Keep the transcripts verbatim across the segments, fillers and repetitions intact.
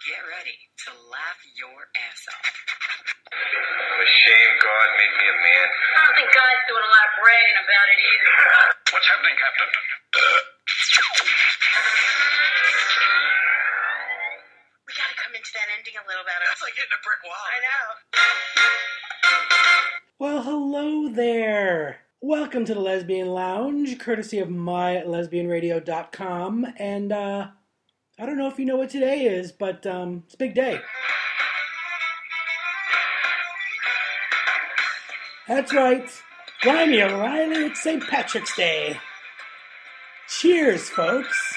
get ready to laugh your ass off. I'm ashamed God made me a man. I don't think God's doing a lot of bragging about it either. What's happening, Captain? We gotta come into that ending a little better. That's like hitting a brick wall. I know. Well, hello there. Welcome to the Lesbian Lounge, courtesy of my lesbian radio dot com. And uh, I don't know if you know what today is, but um, it's a big day. That's right. Blimey O'Reilly, it's Saint Patrick's Day. Cheers, folks.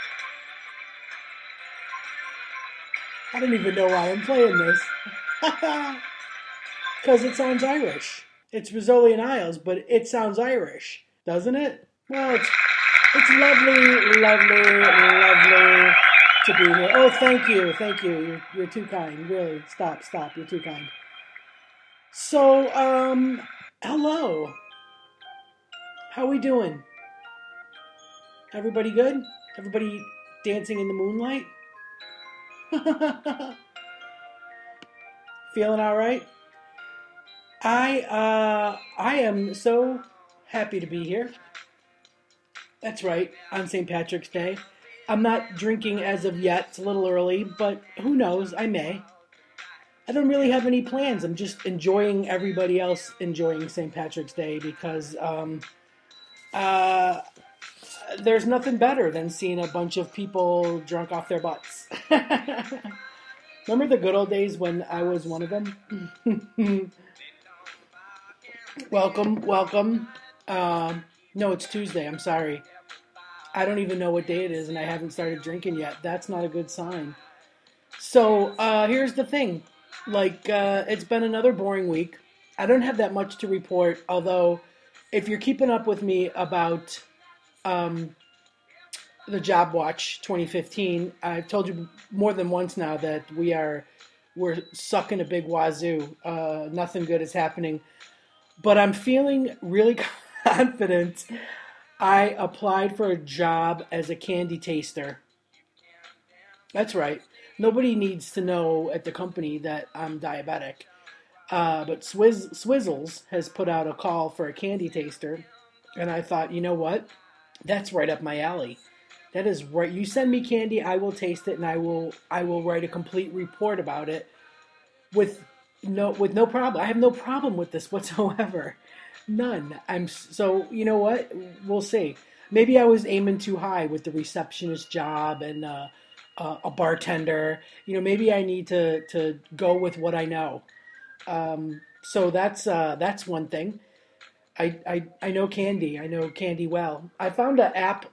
I don't even know why I'm playing this. Because it sounds Irish. It's Rizzoli and Isles, but it sounds Irish, doesn't it? Well, it's, it's lovely, lovely, lovely to be here. Oh, thank you, thank you. You're, you're too kind. Really, stop, stop. You're too kind. So, um, hello. How we doing? Everybody good? Everybody dancing in the moonlight? Feeling all right? I uh, I am so happy to be here. That's right, on Saint Patrick's Day. I'm not drinking as of yet. It's a little early, but who knows? I may. I don't really have any plans. I'm just enjoying everybody else enjoying Saint Patrick's Day because um, uh, there's nothing better than seeing a bunch of people drunk off their butts. Remember the good old days when I was one of them? Welcome, welcome. Um, no, it's Tuesday. I'm sorry. I don't even know what day it is, and I haven't started drinking yet. That's not a good sign. So, uh, here's the thing. Like, uh, it's been another boring week. I don't have that much to report, although if you're keeping up with me about um, the Job Watch twenty fifteen, I've told you more than once now that we are, we're sucking a big wazoo. Uh, nothing good is happening. But I'm feeling really confident. I applied for a job as a candy taster. That's right. Nobody needs to know at the company that I'm diabetic. Uh, but Swizz, Swizzles has put out a call for a candy taster. And I thought, you know what? That's right up my alley. That is right. You send me candy, I will taste it, and I will I will write a complete report about it with no with no problem. I have no problem with this whatsoever. None. I'm so, you know what? We'll see. Maybe I was aiming too high with the receptionist job and uh, uh, a bartender. You know, maybe I need to, to go with what I know. Um, so that's uh, that's one thing. I, I I know candy. I know candy well. I found an app.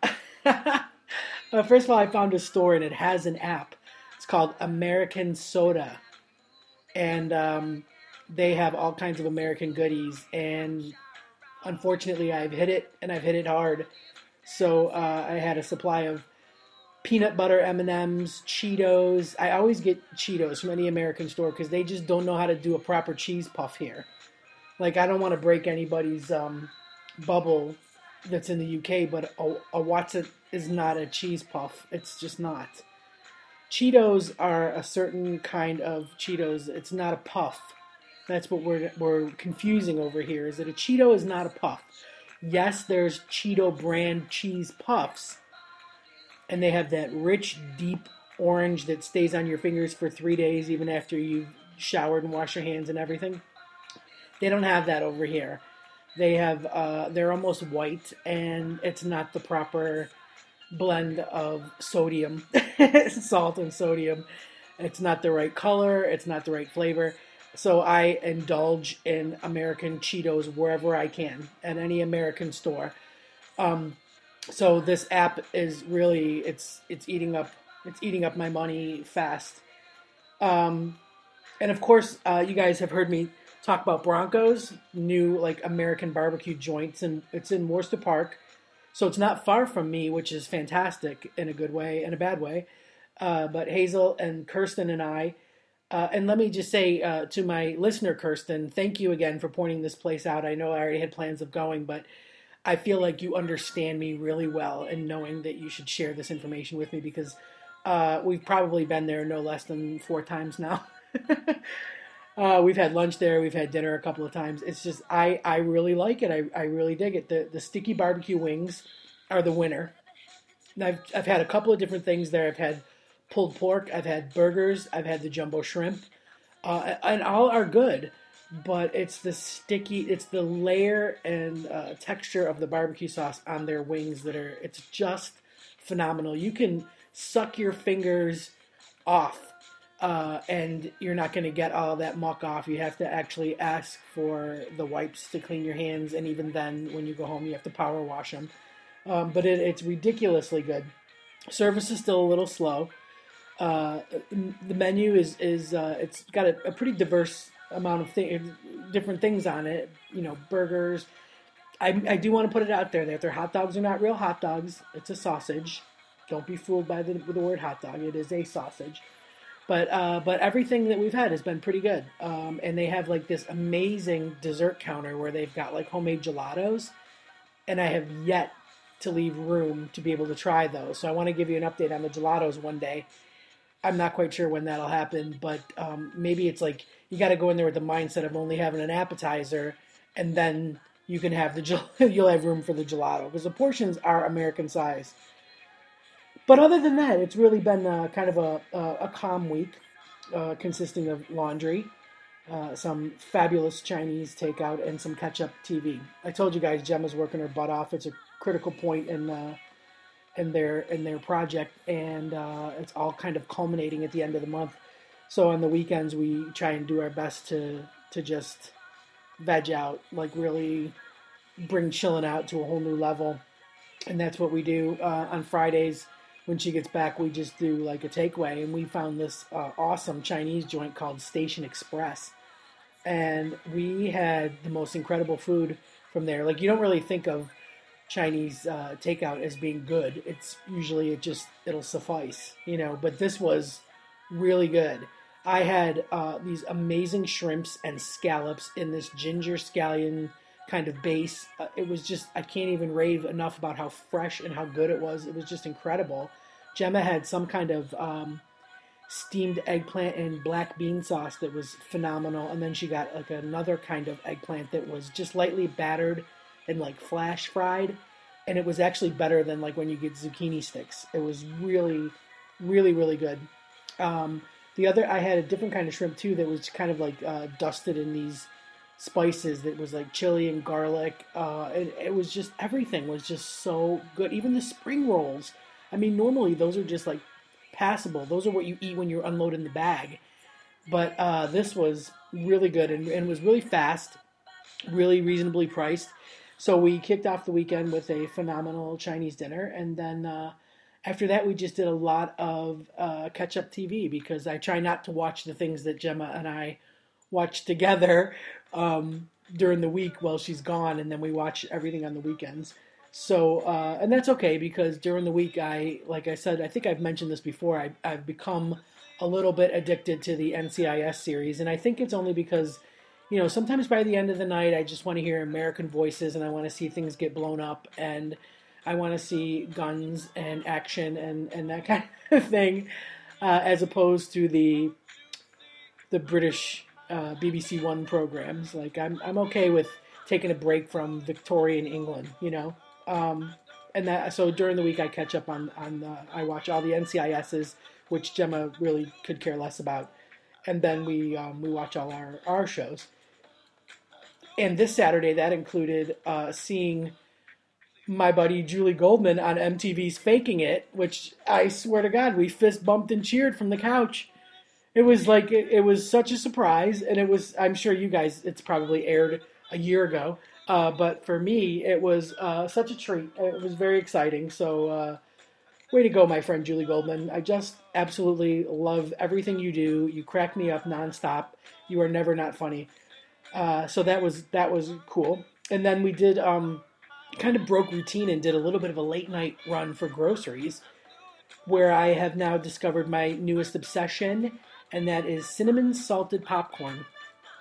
uh, first of all, I found a store and it has an app. It's called American Soda. And um, they have all kinds of American goodies. And unfortunately, I've hit it, and I've hit it hard. So uh, I had a supply of peanut butter M and M's, Cheetos. I always get Cheetos from any American store because they just don't know how to do a proper cheese puff here. Like, I don't want to break anybody's um, bubble that's in the U K, but a, a Watson is not a cheese puff. It's just not. Cheetos are a certain kind of Cheetos. It's not a puff. That's what we're we're confusing over here, is that a Cheeto is not a puff. Yes, there's Cheeto brand cheese puffs, and they have that rich, deep orange that stays on your fingers for three days, even after you've showered and washed your hands and everything. They don't have that over here. They have, uh, they're almost white, and it's not the proper blend of sodium, salt and sodium. It's not the right color. It's not the right flavor. So I indulge in American Cheetos wherever I can, at any American store. Um, so this app is really, it's it's eating up it's eating up my money fast. Um, and of course, uh, you guys have heard me talk about Bronco's new like American barbecue joints, and it's in Worcester Park. So it's not far from me, which is fantastic in a good way and a bad way. Uh, but Hazel and Kirsten and I, uh, and let me just say uh, to my listener, Kirsten, thank you again for pointing this place out. I know I already had plans of going, but I feel like you understand me really well and knowing that you should share this information with me because Uh, we've probably been there no less than four times now. uh, we've had lunch there. We've had dinner a couple of times. It's just, I, I really like it. I, I really dig it. The, the sticky barbecue wings are the winner. And I've, I've had a couple of different things there. I've had pulled pork. I've had burgers. I've had the jumbo shrimp. Uh, and all are good. But it's the sticky, it's the layer and uh, texture of the barbecue sauce on their wings that are, it's just phenomenal. You can suck your fingers off uh, and you're not going to get all that muck off. You have to actually ask for the wipes to clean your hands, and even then, when you go home, you have to power wash them. Um, but it, it's ridiculously good. Service is still a little slow. Uh, the menu is, is uh, it's got a, a pretty diverse amount of th- different things on it, you know, burgers. I, I do want to put it out there that their hot dogs are not real hot dogs. It's a sausage. Don't be fooled by the, the word hot dog. It is a sausage. But uh, but everything that we've had has been pretty good. Um, and they have like this amazing dessert counter where they've got like homemade gelatos. And I have yet to leave room to be able to try those. So I want to give you an update on the gelatos one day. I'm not quite sure when that'll happen, but um, maybe it's like you got to go in there with the mindset of only having an appetizer, and then you can have the gel- you'll have room for the gelato, because the portions are American size. But other than that, it's really been uh, kind of a a, a calm week, uh, consisting of laundry, uh, some fabulous Chinese takeout, and some catch-up T V. I told you guys Gemma's working her butt off. It's a critical point in uh, in their in their project, and uh, it's all kind of culminating at the end of the month. So on the weekends, we try and do our best to to just veg out, like really bring chilling out to a whole new level. And that's what we do. Uh, on Fridays, when she gets back, we just do like a takeaway. And we found this uh, awesome Chinese joint called Station Express. And we had the most incredible food from there. Like, you don't really think of Chinese uh, takeout as being good. It's usually, it just, it'll suffice, you know. But this was really good. I had uh, these amazing shrimps and scallops in this ginger scallion kind of base. Uh, it was just, I can't even rave enough about how fresh and how good it was. It was just incredible. Gemma had some kind of um, steamed eggplant and black bean sauce that was phenomenal. And then she got like another kind of eggplant that was just lightly battered and like flash fried. And it was actually better than like when you get zucchini sticks. It was really, really, really good. Um, The other, I had a different kind of shrimp too that was kind of like uh, dusted in these spices that was like chili and garlic. Uh, it, it was just, everything was just so good. Even the spring rolls. I mean, normally those are just like passable. Those are what you eat when you're unloading the bag. But uh, this was really good and, and was really fast, really reasonably priced. So we kicked off the weekend with a phenomenal Chinese dinner, and then uh, after that, we just did a lot of uh, catch-up T V, because I try not to watch the things that Gemma and I watch together um, during the week while she's gone, and then we watch everything on the weekends. So, uh, and that's okay, because during the week, I, like I said, I think I've mentioned this before, I, I've become a little bit addicted to the N C I S series, and I think it's only because, you know, sometimes by the end of the night, I just want to hear American voices, and I want to see things get blown up, and I want to see guns and action and, and that kind of thing, uh, as opposed to the the British uh, B B C One programs. Like, I'm I'm okay with taking a break from Victorian England, you know. Um, and that so during the week I catch up on on uh, I watch all the N C I S's, which Gemma really could care less about, and then we um, we watch all our our shows. And this Saturday that included uh, seeing my buddy Julie Goldman on M T V's Faking It, which I swear to God, we fist bumped and cheered from the couch. It was like, it, it was such a surprise, and it was, I'm sure you guys, it's probably aired a year ago, uh, but for me, it was uh, such a treat. It was very exciting, so uh, way to go, my friend Julie Goldman. I just absolutely love everything you do. You crack me up nonstop. You are never not funny. Uh, so that was, that was cool. And then we did, um, kind of broke routine and did a little bit of a late night run for groceries, where I have now discovered my newest obsession, and that is cinnamon salted popcorn.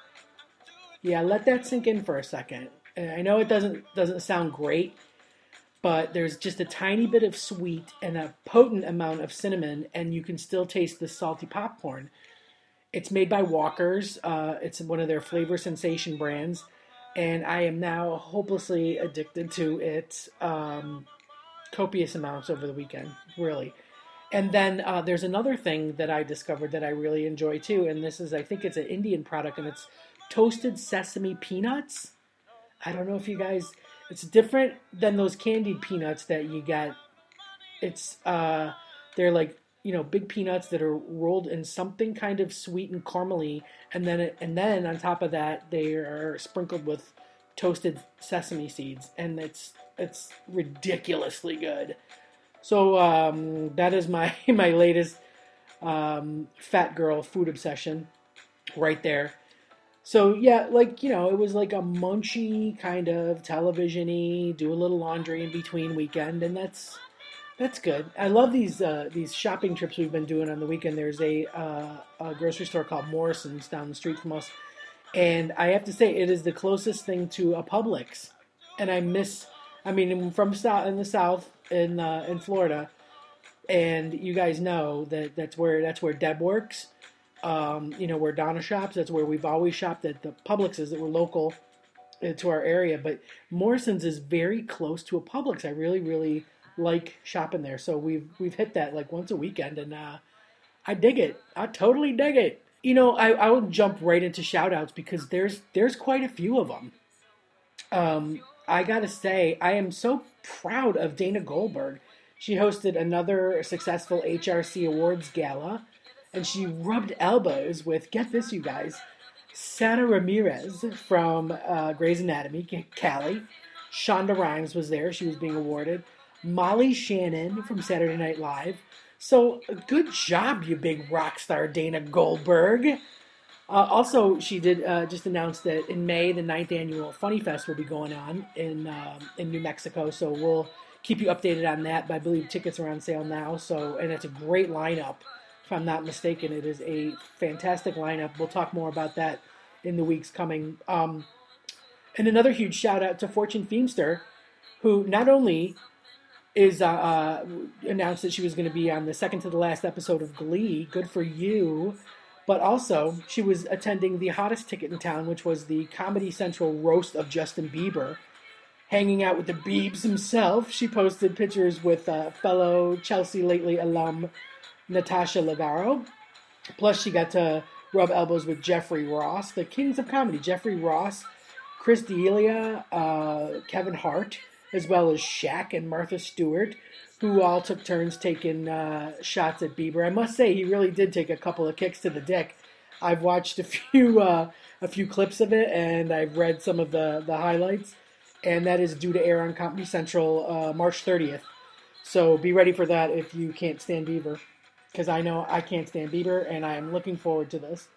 Yeah, let that sink in for a second. I know it doesn't doesn't sound great, but there's just a tiny bit of sweet and a potent amount of cinnamon, and you can still taste the salty popcorn. It's made by Walker's. Uh, it's one of their flavor sensation brands, and I am now hopelessly addicted to it. Um, copious amounts over the weekend, really. And then uh, there's another thing that I discovered that I really enjoy too, and this is, I think it's an Indian product, and it's toasted sesame peanuts. I don't know if you guys, it's different than those candied peanuts that you get. It's, uh, they're like, you know, big peanuts that are rolled in something kind of sweet and caramely, and then it, and then on top of that, they are sprinkled with toasted sesame seeds, and it's it's ridiculously good. So um, that is my my latest um, fat girl food obsession right there. So yeah, like, you know, it was like a munchy kind of television-y, do a little laundry in between weekend, and that's that's good. I love these uh, these shopping trips we've been doing on the weekend. There's a, uh, a grocery store called Morrison's down the street from us, and I have to say it is the closest thing to a Publix, and I miss. I mean, from south in the south in uh, in Florida, and you guys know that that's where that's where Deb works. Um, you know, where Donna shops. That's where we've always shopped at the Publixes that were local uh, to our area. But Morrison's is very close to a Publix. I really, really like shopping there. So we've we've hit that like once a weekend, and uh, I dig it. I totally dig it. You know, I I will jump right into shout outs because there's there's quite a few of them. Um. I gotta say, I am so proud of Dana Goldberg. She hosted another successful H R C Awards gala, and she rubbed elbows with, get this, you guys, Sara Ramirez from uh, Grey's Anatomy, Callie. Shonda Rhimes was there. She was being awarded. Molly Shannon from Saturday Night Live. So, good job, you big rock star, Dana Goldberg. Uh, also, she did uh, just announce that in May, the ninth annual Funny Fest will be going on in um, in New Mexico. So we'll keep you updated on that. But I believe tickets are on sale now. So, and it's a great lineup, if I'm not mistaken. It is a fantastic lineup. We'll talk more about that in the weeks coming. Um, and another huge shout out to Fortune Feimster, who not only is uh, uh, announced that she was going to be on the second to the last episode of Glee. Good for you. But also, she was attending the hottest ticket in town, which was the Comedy Central roast of Justin Bieber. Hanging out with the Biebs himself, she posted pictures with uh, fellow Chelsea Lately alum Natasha Leggero. Plus, she got to rub elbows with Jeffrey Ross, the kings of comedy. Jeffrey Ross, Chris D'Elia, uh, Kevin Hart, as well as Shaq and Martha Stewart, who all took turns taking uh, shots at Bieber. I must say, he really did take a couple of kicks to the dick. I've watched a few uh, a few clips of it, and I've read some of the, the highlights, and that is due to air on Comedy Central uh, March thirtieth. So be ready for that if you can't stand Bieber, because I know I can't stand Bieber, and I am looking forward to this.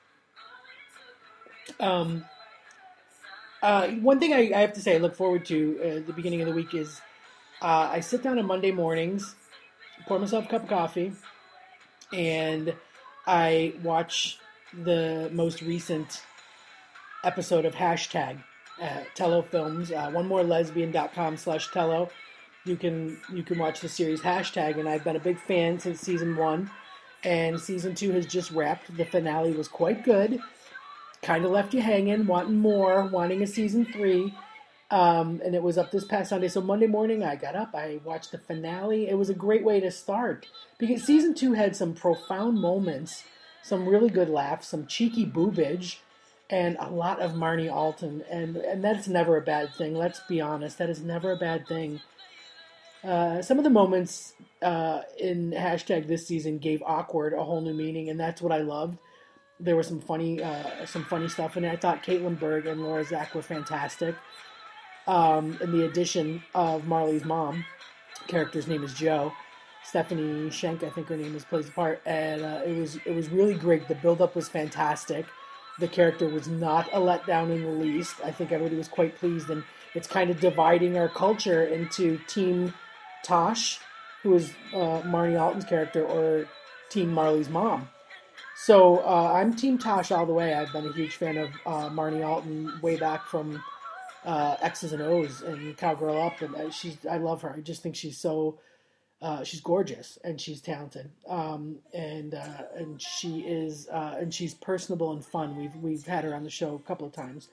Um, uh, one thing I, I have to say I look forward to uh, at the beginning of the week is Uh, I sit down on Monday mornings, pour myself a cup of coffee, and I watch the most recent episode of Hashtag uh, Tello Films, uh, onemorelesbian.com slash Tello. You can you can watch the series Hashtag, and I've been a big fan since season one, and season two has just wrapped. The finale was quite good, kind of left you hanging, wanting more, wanting a season three. Um, and it was up this past Sunday. So Monday morning, I got up, I watched the finale. It was a great way to start because season two had some profound moments, some really good laughs, some cheeky boobage, and a lot of Marnie Alton. And, and that's never a bad thing. Let's be honest. That is never a bad thing. Uh, some of the moments uh, in Hashtag this season gave awkward a whole new meaning, and that's what I loved. There was some funny, uh, some funny stuff in it. I thought Caitlin Berg and Laura Zach were fantastic. Um, and the addition of Marley's mom, character's name is Jo, Stephanie Schenk, I think her name is, plays the part, and uh, it was it was really great. The build-up was fantastic. The character was not a letdown in the least. I think everybody was quite pleased, and it's kind of dividing our culture into Team Tosh, who is uh, Marnie Alton's character, or Team Marley's mom. So uh, I'm Team Tosh all the way. I've been a huge fan of uh, Marnie Alton way back from uh, X's and O's and Cowgirl Up, and uh, she's I love her. I just think she's so uh, she's gorgeous and she's talented, um, and uh, and she is uh, and she's personable and fun. We've we've had her on the show a couple of times.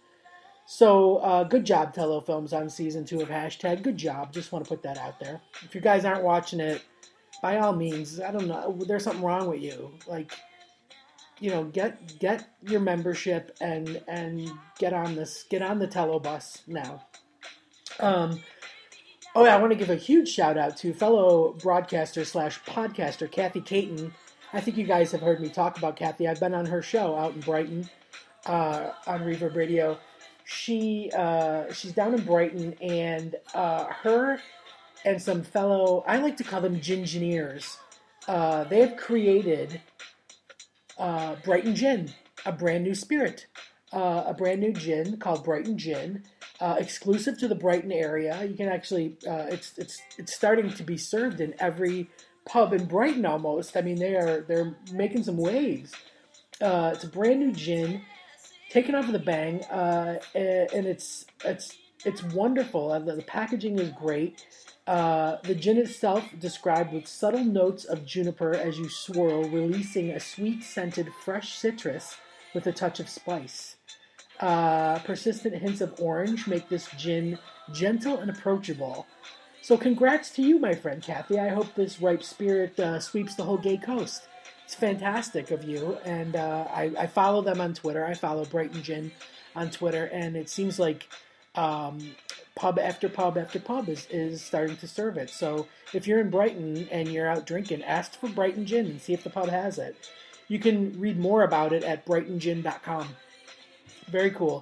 So uh, good job, Tello Films, on season two of Hashtag. Good job. Just want to put that out there. If you guys aren't watching it, by all means, I don't know. There's something wrong with you. Like, you know, get get your membership and and get on this. Get on the Tello bus now. Um, oh yeah, I want to give a huge shout out to fellow broadcaster slash podcaster Kathy Caton. I think you guys have heard me talk about Kathy. I've been on her show out in Brighton uh, on Reverb Radio. She uh, she's down in Brighton, and uh, her and some fellow, I like to call them gingineers, uh, they have created uh, Brighton Gin, a brand new spirit, uh, a brand new gin called Brighton Gin, uh, exclusive to the Brighton area. You can actually, uh, it's it's it's starting to be served in every pub in Brighton almost. I mean, they are they're making some waves. Uh, it's a brand new gin. Taken off with a bang, uh, and it's it's it's wonderful. Uh, the, the packaging is great. Uh, the gin itself described with subtle notes of juniper as you swirl, releasing a sweet-scented fresh citrus with a touch of spice. Uh, persistent hints of orange make this gin gentle and approachable. So congrats to you, my friend Kathy. I hope this ripe spirit uh, sweeps the whole gay coast. It's fantastic of you, and uh, I, I follow them on Twitter. I follow Brighton Gin on Twitter, and it seems like um, pub after pub after pub is, is starting to serve it. So if you're in Brighton and you're out drinking, ask for Brighton Gin and see if the pub has it. You can read more about it at brighton gin dot com. Very cool.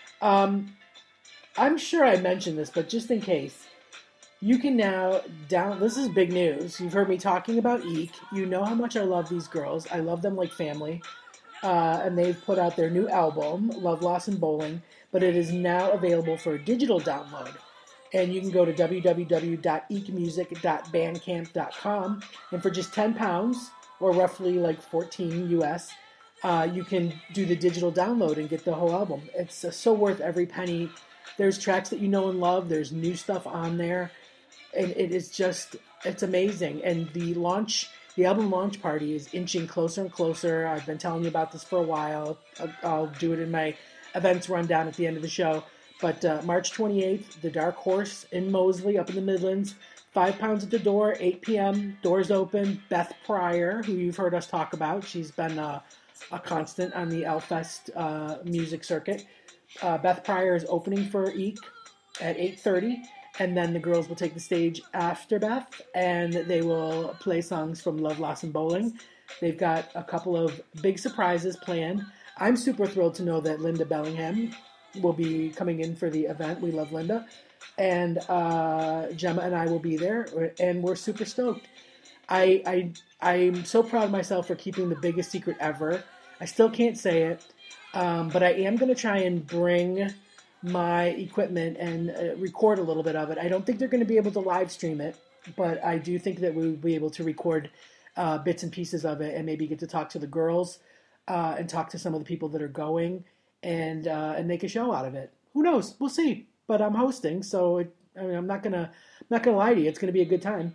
Um, I'm sure I mentioned this, but just in case, you can now down. This is big news. You've heard me talking about Eek. You know how much I love these girls. I love them like family. Uh, and they've put out their new album, Love, Loss, and Bowling. But it is now available for digital download. And you can go to w w w dot eek music dot bandcamp dot com. And for just ten pounds, or roughly like fourteen U S, uh, you can do the digital download and get the whole album. It's uh, so worth every penny. There's tracks that you know and love. There's new stuff on there. And it is just, it's amazing. And the launch, the album launch party is inching closer and closer. I've been telling you about this for a while. I'll, I'll do it in my events rundown at the end of the show. But uh, March twenty-eighth, the Dark Horse in Moseley, up in the Midlands. Five pounds at the door, eight p.m., doors open. Beth Pryor, who you've heard us talk about. She's been uh, a constant on the Elfest uh, music circuit. Uh, Beth Pryor is opening for Eek at eight thirty. And then the girls will take the stage after Beth, and they will play songs from Love, Loss, and Bowling. They've got a couple of big surprises planned. I'm super thrilled to know that Linda Bellingham will be coming in for the event. We love Linda. And uh, Gemma and I will be there, and we're super stoked. I, I, I'm so proud of myself for keeping the biggest secret ever. I still can't say it, um, but I am going to try and bring my equipment and uh, record a little bit of it. I don't think they're going to be able to live stream it, but I do think that we'll be able to record uh, bits and pieces of it and maybe get to talk to the girls uh, and talk to some of the people that are going and uh, and make a show out of it. Who knows? We'll see. But I'm hosting, so it, I mean, I'm not gonna I'm not gonna lie to you. It's gonna be a good time.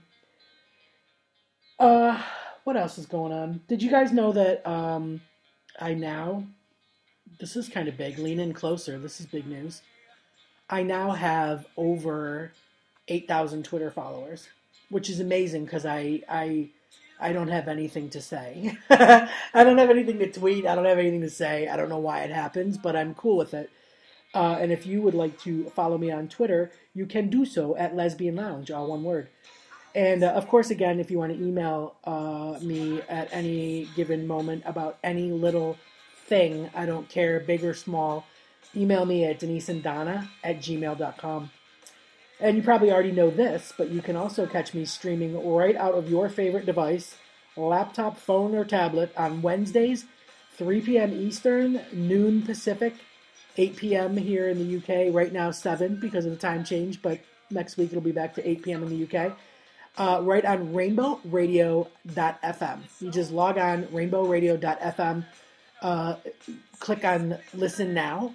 Uh, what else is going on? Did you guys know that um, I now? This is kind of big. Lean in closer. This is big news. I now have over eight thousand Twitter followers, which is amazing because I, I, I don't have anything to say. I don't have anything to tweet. I don't have anything to say. I don't know why it happens, but I'm cool with it. Uh, and if you would like to follow me on Twitter, you can do so at Lesbian Lounge, all one word. And, uh, of course, again, if you want to email uh, me at any given moment about any little thing, I don't care, big or small, email me at deniseanddonna at gmail dot com. And you probably already know this, but you can also catch me streaming right out of your favorite device, laptop, phone, or tablet on Wednesdays, three p.m. Eastern, noon Pacific, eight p.m. here in the U K. Right now, seven because of the time change, but next week it'll be back to eight p.m. in the U K. Uh, right on rainbow radio dot f m. You just log on, rainbow radio dot f m. Uh, click on Listen Now,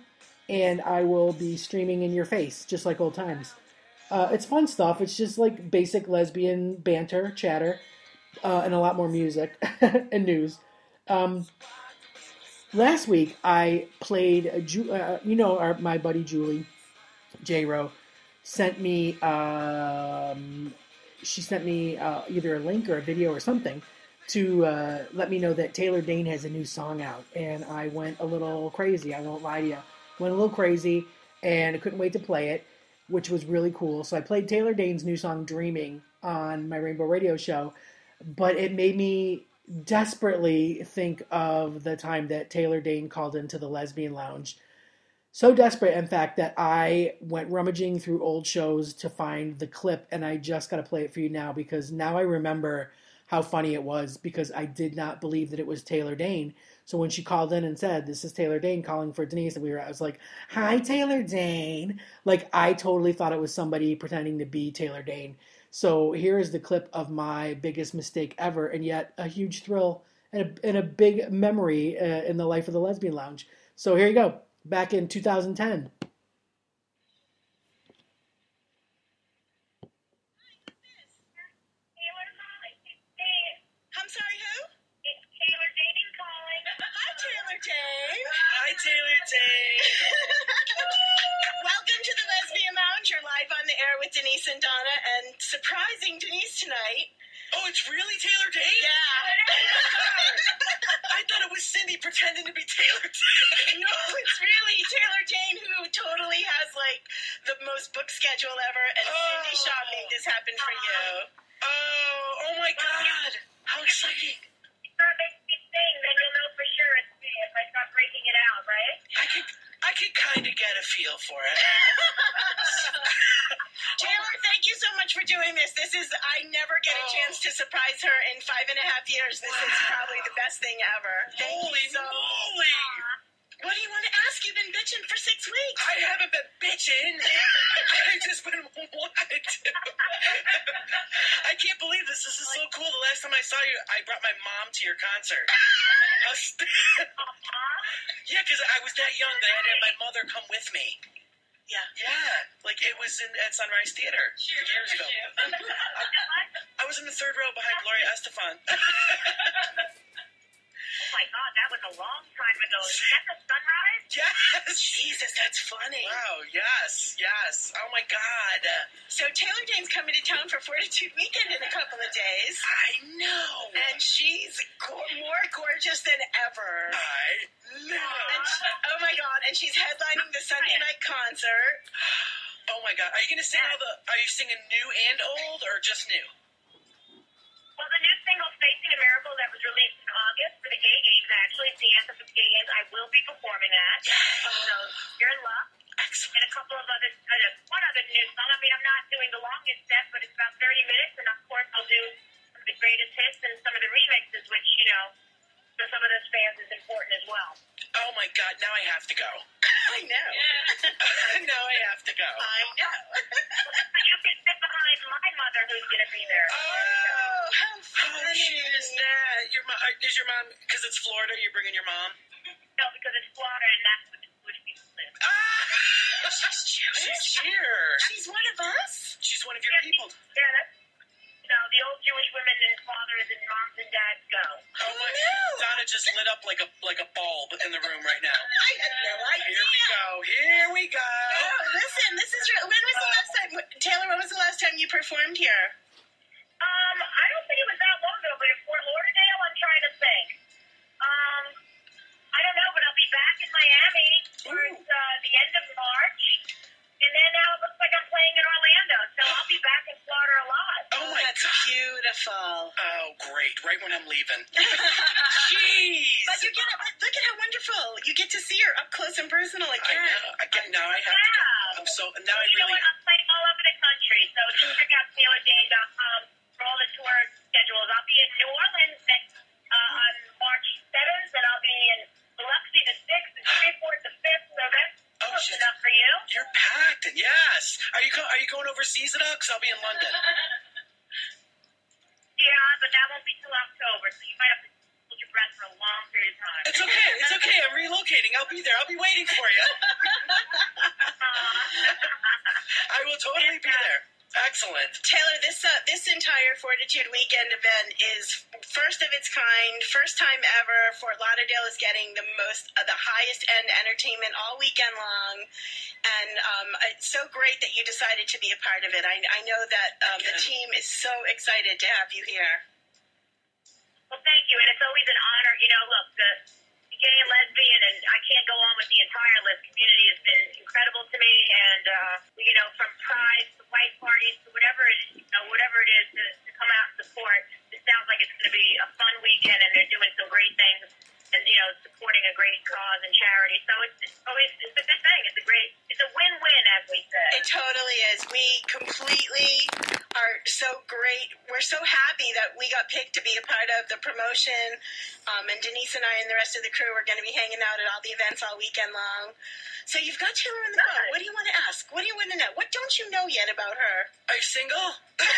and I will be streaming in your face, just like old times. Uh, it's fun stuff. It's just like basic lesbian banter, chatter, uh, and a lot more music and news. Um, last week, I played, a Ju- uh, you know, our, my buddy Julie, J-Ro, sent me, um, she sent me uh, either a link or a video or something to uh, let me know that Taylor Dayne has a new song out. And I went a little crazy, I won't lie to you. Went a little crazy, and I couldn't wait to play it, which was really cool. So I played Taylor Dayne's new song, Dreaming, on my Rainbow Radio show, but it made me desperately think of the time that Taylor Dayne called into the Lesbian Lounge. So desperate, in fact, that I went rummaging through old shows to find the clip, and I just got to play it for you now, because now I remember how funny it was, because I did not believe that it was Taylor Dayne. So when she called in and said, "This is Taylor Dayne calling for Denise," and we were, I was like, "Hi, Taylor Dayne." Like, I totally thought it was somebody pretending to be Taylor Dayne. So here is the clip of my biggest mistake ever, and yet a huge thrill and a, and a big memory uh, in the life of the Lesbian Lounge. So here you go, back in two thousand ten. I'm sorry, who? It's Taylor Dayne calling. Hi, Taylor Dayne. Hi, Taylor Dayne. Welcome to the Lesbian Lounge. You're live on the air with Denise and Donna, and surprising Denise tonight. Oh, it's really Taylor Dayne? Yeah. I thought it was Cindy pretending to be Taylor Dayne. No, it's really Taylor Dayne, who totally has, like, the most book schedule ever, and Cindy Oh. Shaw made this happen for you. Oh, oh my God. How exciting. Start making me sing, then you'll know for sure it's me if I start breaking it out, right? I could, I could kind of get a feel for it. Taylor, thank you so much for doing this. This is, I never get a Oh. chance to surprise her in five and a half years. This is probably the best thing ever. Thank Holy you so moly. What do you want to ask? You've been bitching for six weeks. I haven't been bitching. I just been wanted to. I can't believe this. This is so cool. The last time I saw you, I brought my mom to your concert. I was, yeah, because I was that young that I had to have my mother come with me. Yeah. Yeah, like it was in, at Sunrise Theater years ago. I was in the third row behind Gloria Estefan. Oh my God, that was a long time ago. Is that the Sunrise? Yes. Jesus, that's funny. Wow. Yes. Yes. Oh my God. So Taylor Dayne's coming to town for Fortitude Weekend in a couple of days. I know. And she's go- more gorgeous than ever. I know. And she, oh my God, and she's headlining the Sunday night concert. Oh my God. Are you gonna sing all the? Are you singing new and old, or just new? Well, the new single, Facing a Miracle, that was released in August for the Gay Games, actually, it's the anthem for the Gay Games. I will be performing that. So you're in luck. Excellent. And a couple of other, uh, one other new song. I mean, I'm not doing the longest set, but it's about thirty minutes, and of course I'll do some of the greatest hits and some of the remixes, which, you know, for some of those fans is important as well. Oh my God. Now I have to go. I know. Now I have to go. I know. You can sit behind my mother, who's going to be there. Oh, how How funny. cute is that? Your mom? Is your mom? Because it's Florida. You're bringing your mom. No, because it's Florida, and that's where the Jewish people live. Ah! She's Jewish. She's here. She's one of us. She's one of your Yeah, people. yeah, that's, you know, the old Jewish women and fathers and moms and dads go. Oh my! no. Donna just lit up like a like a bulb in the room right now. I had no idea. Here we go. Here we go. Oh, listen, this is real. When was the last time, Taylor, when was the last time you performed here? Um, I don't think it was that long ago, but in Fort Lauderdale, I'm trying to think. Um, I don't know, but I'll be back in Miami towards uh, the end of March. And then now it looks like I'm playing in Orlando, so I'll be back in Florida a lot. Oh my That's God. beautiful. Oh great! Right when I'm leaving. Jeez. But you get but look at how wonderful. You get to see her up close and personal I again. know. I get now. I have to. Yeah. I'm so now. I You know really. what? I'm playing all over the country, so just check out Taylor Dayne dot com for all the tour schedules. I'll be in New Orleans next uh, on March seventh, and I'll be in Biloxi the sixth and Shreveport the fifth, so that's Oh, close shit. enough for you. You're packed, and yes. Are you go- Are you going overseas at all? Because I'll be in London. Yeah, but that won't be till October, so you might have to hold your breath for a long period of time. It's okay. It's okay. I'm relocating. I'll be there. I'll be waiting for you. I will totally be there. Excellent. Taylor, this uh, this entire Fortitude Weekend event is first of its kind, first time ever. Fort Lauderdale is getting the most, uh, the highest end entertainment all weekend long, and um, it's so great that you decided to be a part of it. I, I know that um, the team is so excited to have you here. Well, thank you, and it's always an honor. You know, look, the, the gay and lesbian, and I can't go on with the entire list, community has been incredible to me, and, uh, you know, from Pride to white parties to whatever it is, you know, whatever it is to, to come out and support, it sounds like it's going to be a fun weekend, and they're doing some great things, and, you know, supporting a great cause and charity. So it's, it's always, it's a good thing. It's a great, it's a win-win, as we say. It totally is. We completely are so great. We're so happy that we got picked to be a part of the promotion. Um, and Denise and I and the rest of the crew are going to be hanging out at all the events all weekend long. So you've got Taylor on the phone. What do you want to ask? What do you want to know? What don't you know yet about her? Are you single?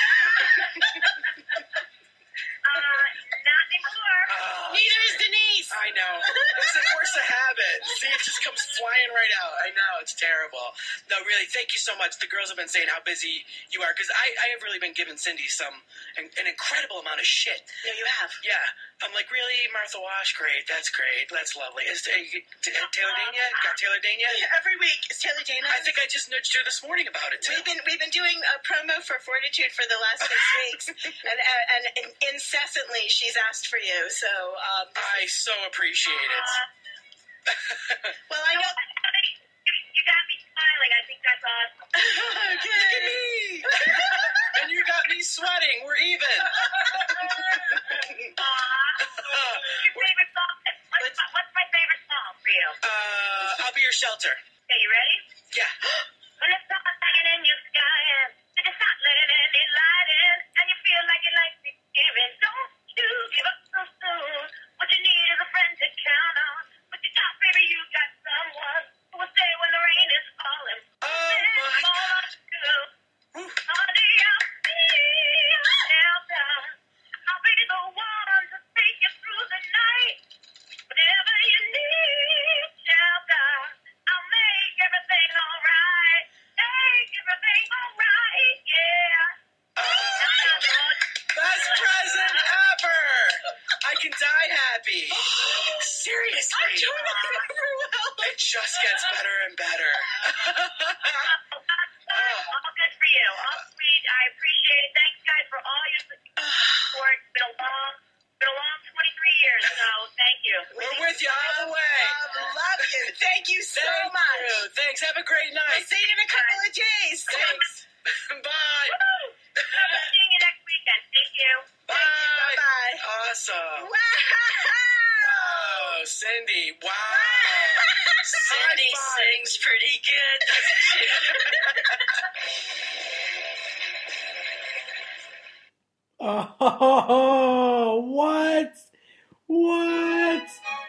Uh, not anymore. Oh, Neither is Denise. I know. It's a force of habit. See, it just comes flying right out. I know. It's terrible. No, really, thank you so much. The girls have been saying how busy you are, because I, I have really been giving Cindy some an, an incredible amount of shit. Yeah, you have. Yeah. I'm like, really, Martha Wash? Great. That's great. That's lovely. Is uh, Taylor Dane yet? Got Taylor Dane yet? Yeah, every week is Taylor Dane on? I think I just nudged her this morning about it, too. We've been we've been doing a promo for Fortitude for the last six weeks, and, and and incessantly she's asked for you. So um, I so appreciate it. well, I know. You, you got me smiling. I think that's awesome. Look at me. And you got me sweating. We're even. Aw. Your favorite song? What's, my, what's my favorite song for you? Uh, I'll be your shelter. Okay, you ready? Yeah. When the sun's hanging in your sky and it's not letting any light in, and you feel like you like to give in, don't you give up so soon. What you need is a friend to count on. But you got, baby, you got someone who will stay when the rain is falling. Oh, my God. Honey, I'll be now down. I'll be the one to take you through the night. Whatever you need, shelter, I'll make everything alright. Make everything alright, yeah. Oh, best present ever. I can die happy. Seriously. I'm doing well. It just gets better and better. All good for you. All sweet. I appreciate it. Thanks, guys, for all your support. It's been a long, been a long twenty-three years, so thank you. We're with you all the way. Love, love you. Thank you so Thank much. you. Thanks. Have a great I'll night. see you in a couple of days. Thanks. Bye. Woo! Seeing you next weekend. Thank you. Bye. Bye-bye. Awesome. Wow. Wow, Cindy. Wow. Cindy sings pretty good, doesn't she? Oh, what? What?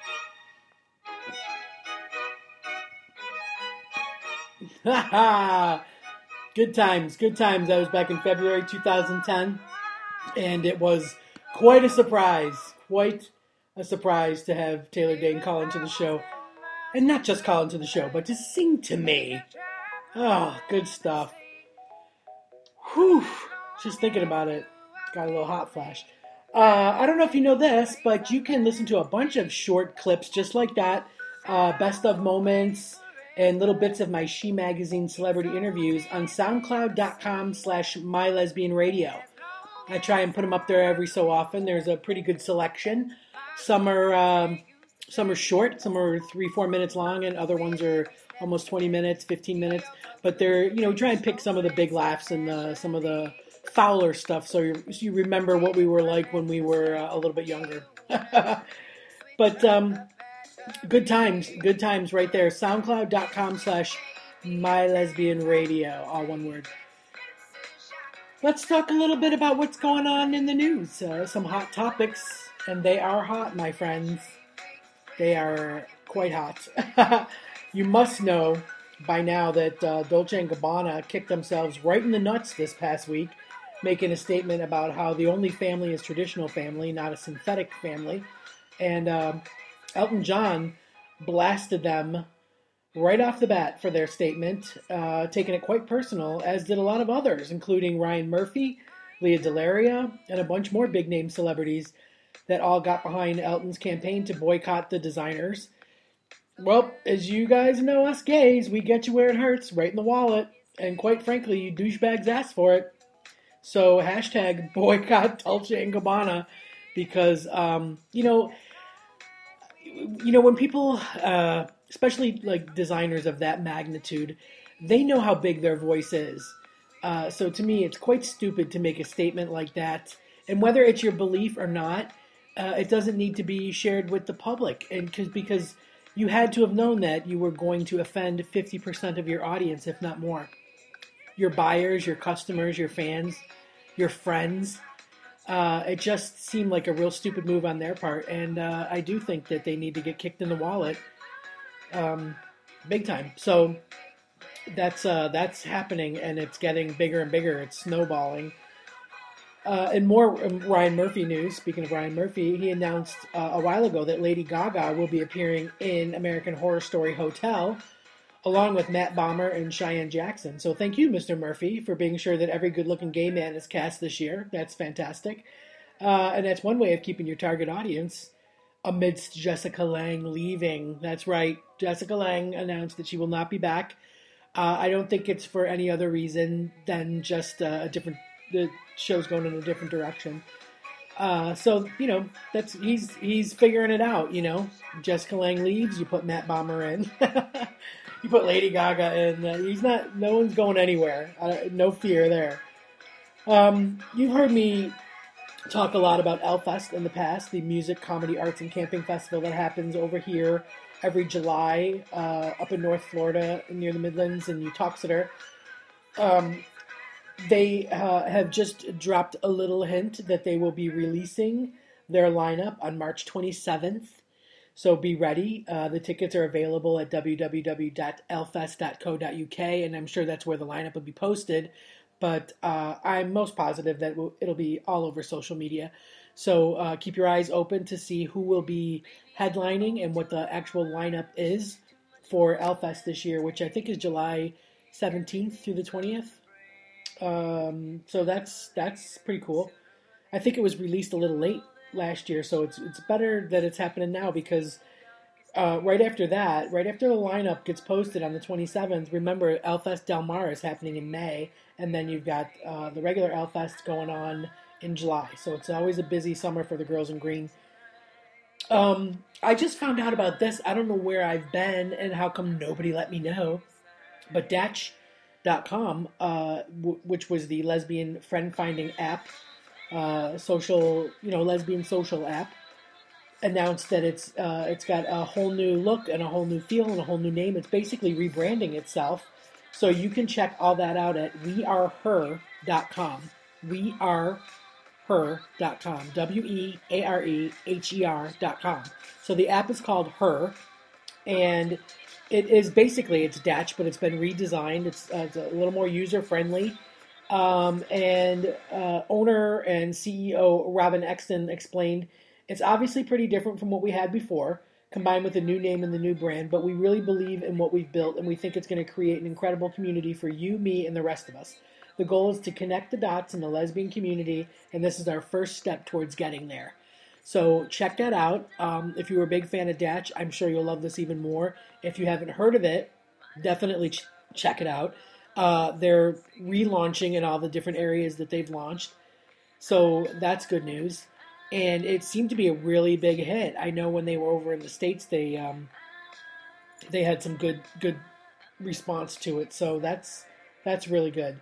Good times, good times. That was back in February two thousand ten, and it was quite a surprise, quite a surprise to have Taylor Dane call into the show. And not just call into the show, but to sing to me. Oh, good stuff. Whew. Just thinking about it, got a little hot flash. Uh, I don't know if you know this, but you can listen to a bunch of short clips just like that, uh, best of moments, and little bits of my She Magazine celebrity interviews on soundcloud.com slash mylesbianradio. I try and put them up there every so often. There's a pretty good selection. Some are... Um, Some are short, some are three, four minutes long, and other ones are almost twenty minutes, fifteen minutes. But they're, you know, try and pick some of the big laughs and uh, some of the fouler stuff so you, so you remember what we were like when we were uh, a little bit younger. But um, good times, good times right there. SoundCloud.com slash mylesbianradio, all one word. Let's talk a little bit about what's going on in the news. Uh, some hot topics, and they are hot, my friends. They are quite hot. You must know by now that uh, Dolce and Gabbana kicked themselves right in the nuts this past week, making a statement about how the only family is traditional family, not a synthetic family. And uh, Elton John blasted them right off the bat for their statement, uh, taking it quite personal, as did a lot of others, including Ryan Murphy, Leah Delaria, and a bunch more big-name celebrities that all got behind Elton's campaign to boycott the designers. Well, as you guys know, us gays, we get you where it hurts, right in the wallet. And quite frankly, you douchebags asked for it. So hashtag boycott Dolce and Gabbana, because, um, you know, you know, when people, uh, especially like designers of that magnitude, they know how big their voice is. Uh, so to me, it's quite stupid to make a statement like that. And whether it's your belief or not, uh, it doesn't need to be shared with the public. And cause, because you had to have known that you were going to offend fifty percent of your audience, if not more. Your buyers, your customers, your fans, your friends. Uh, it just seemed like a real stupid move on their part. And uh, I do think that they need to get kicked in the wallet um, big time. So that's uh, that's happening, and it's getting bigger and bigger. It's snowballing. Uh, and more Ryan Murphy news, speaking of Ryan Murphy, he announced uh, a while ago that Lady Gaga will be appearing in American Horror Story Hotel, along with Matt Bomer and Cheyenne Jackson. So thank you, Mister Murphy, for being sure that every good-looking gay man is cast this year. That's fantastic. Uh, and that's one way of keeping your target audience amidst Jessica Lange leaving. That's right. Jessica Lange announced that she will not be back. Uh, I don't think it's for any other reason than just uh, a different... the show's going in a different direction. Uh, so, you know, that's he's he's figuring it out, you know. Jessica Lange leaves, you put Matt Bomer in. You put Lady Gaga in. Uh, he's not, no one's going anywhere. Uh, no fear there. Um, you've heard me talk a lot about Elfest in the past, the music, comedy, arts, and camping festival that happens over here every July uh, up in North Florida near the Midlands in Uttoxeter. Um, They uh, have just dropped a little hint that they will be releasing their lineup on March twenty-seventh. So be ready. Uh, the tickets are available at w w w dot elfest dot co dot u k, and I'm sure that's where the lineup will be posted. But uh, I'm most positive that it'll be all over social media. So uh, keep your eyes open to see who will be headlining and what the actual lineup is for Elfest this year, which I think is July seventeenth through the twentieth. Um, so that's that's pretty cool. I think it was released a little late last year, so it's it's better that it's happening now, because uh, right after that, right after the lineup gets posted on the twenty-seventh, remember Elfest Del Mar is happening in May, and then you've got uh, the regular Elfest going on in July. So it's always a busy summer for the girls in green. Um, I just found out about this. I don't know where I've been and how come nobody let me know, but Datch dot com, uh, w- which was the lesbian friend finding app, uh, social, you know, lesbian social app, announced that it's uh, it's got a whole new look and a whole new feel and a whole new name. It's basically rebranding itself. So you can check all that out at we are her dot com. we are her dot com. W E A R E H E R dot com. So the app is called Her, and it is basically, it's Datch, but it's been redesigned. It's, uh, it's a little more user-friendly. Um, and uh, owner and C E O Robin Exton explained, it's obviously pretty different from what we had before, combined with the new name and the new brand, but we really believe in what we've built, and we think it's going to create an incredible community for you, me, and the rest of us. The goal is to connect the dots in the lesbian community, and this is our first step towards getting there. So check that out. Um, if you were a big fan of Datch, I'm sure you'll love this even more. If you haven't heard of it, definitely ch- check it out. Uh, they're relaunching in all the different areas that they've launched. So that's good news. And it seemed to be a really big hit. I know when they were over in the States, they um, they had some good good response to it. So that's that's really good.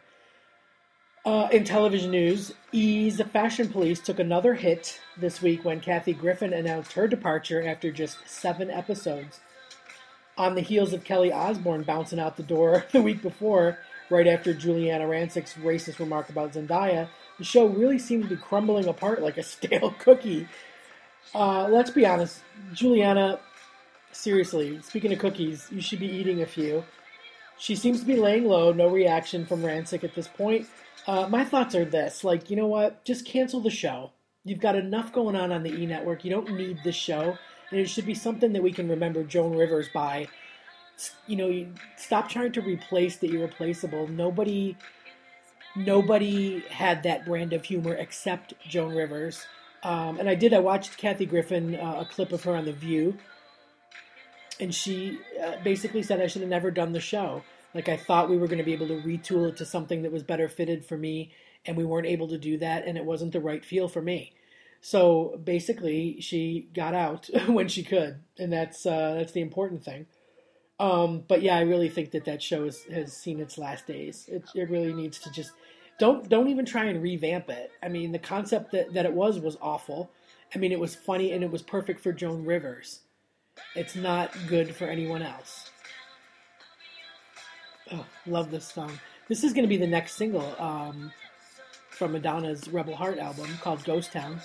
Uh, in television news, E's Fashion Police took another hit this week when Kathy Griffin announced her departure after just seven episodes. On the heels of Kelly Osbourne bouncing out the door the week before, right after Juliana Rancic's racist remark about Zendaya, the show really seemed to be crumbling apart like a stale cookie. Uh, let's be honest, Juliana, seriously, speaking of cookies, you should be eating a few. She seems to be laying low, no reaction from Rancic at this point. Uh, my thoughts are this, like, you know what, just cancel the show. You've got enough going on on the E! Network. You don't need this show. and it should be something that we can remember Joan Rivers by. You know, you stop trying to replace the irreplaceable. Nobody, nobody had that brand of humor except Joan Rivers. Um, and I did. I watched Kathy Griffin, uh, a clip of her on The View, and she uh, basically said I should have never done the show. Like, I thought we were going to be able to retool it to something that was better fitted for me, and we weren't able to do that, and it wasn't the right feel for me. So basically, she got out when she could, and that's uh, that's the important thing. Um, but yeah, I really think that that show has, has seen its last days. It, it really needs to just don't don't even try and revamp it. I mean, the concept that, that it was was awful. I mean, it was funny and it was perfect for Joan Rivers. It's not good for anyone else. Oh, love this song. This is going to be the next single um, from Madonna's Rebel Heart album called Ghost Town.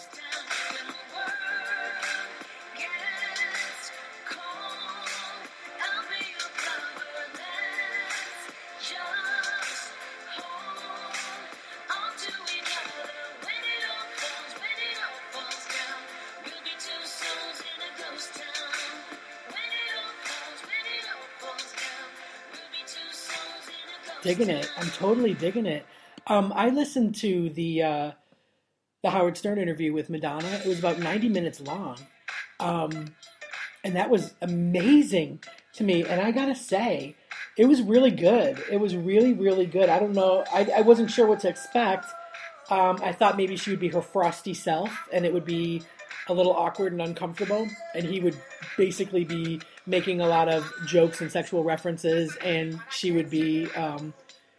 Digging it. I'm totally digging it. Um, I listened to the uh, the Howard Stern interview with Madonna. It was about ninety minutes long. Um, and that was amazing to me. And I gotta say, it was really good. It was really, really good. I don't know. I, I wasn't sure what to expect. Um, I thought maybe she would be her frosty self, and it would be a little awkward and uncomfortable. And he would basically be making a lot of jokes and sexual references, and she would be, um,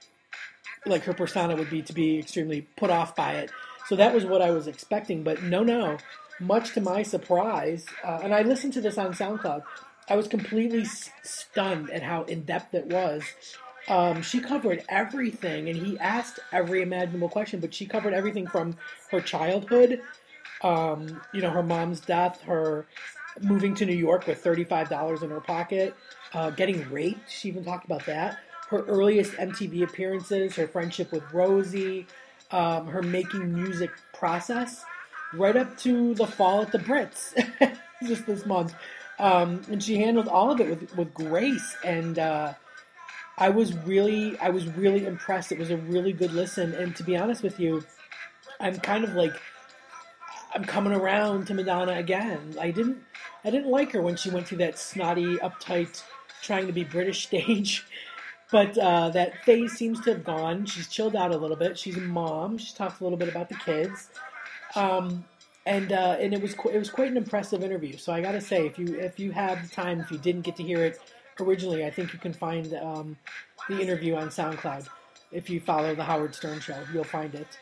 like her persona would be to be extremely put off by it. So that was what I was expecting, but no, no. Much to my surprise, uh, and I listened to this on SoundCloud, I was completely s- stunned at how in-depth it was. Um, she covered everything, and he asked every imaginable question, but she covered everything from her childhood, um, you know, her mom's death, her moving to New York with thirty-five dollars in her pocket, uh, getting raped, she even talked about that, her earliest M T V appearances, her friendship with Rosie, um, her making music process, right up to the fall at the Brits, just this month. Um, and she handled all of it with, with grace, and uh, I was really, I was really impressed. It was a really good listen, and to be honest with you, I'm kind of like, I'm coming around to Madonna again. I didn't, I didn't like her when she went through that snotty, uptight, trying to be British stage, but uh, that phase seems to have gone. She's chilled out a little bit. She's a mom. She talks a little bit about the kids, um, and uh, and it was qu- it was quite an impressive interview. So I got to say, if you if you have the time, if you didn't get to hear it originally, I think you can find um, the interview on SoundCloud. If you follow the Howard Stern Show, you'll find it.